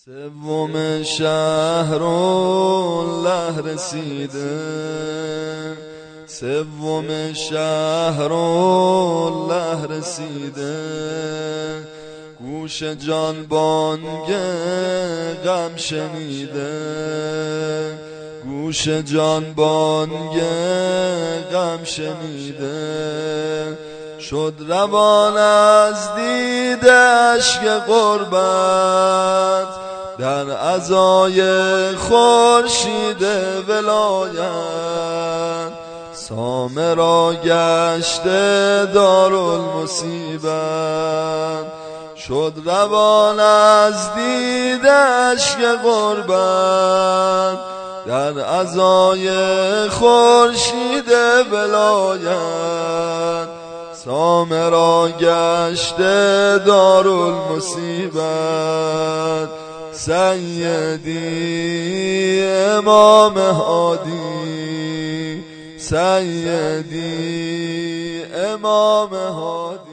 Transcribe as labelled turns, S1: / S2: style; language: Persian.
S1: سوم شهرالله رسیده، سوم شهرالله رسیده، گوش جان بانگ غم شنیده، گوش جان بانگ غم شنیده، شد روان از دید اشک غربت در عزای خورشید ولایت، سامرا گشته دارالمصیبت، شد روان از دید اشک غربت در عزای خورشید ولایت، سامرا گشته دارالمصیبت. سیدی امام هادی، سیدی امام هادی.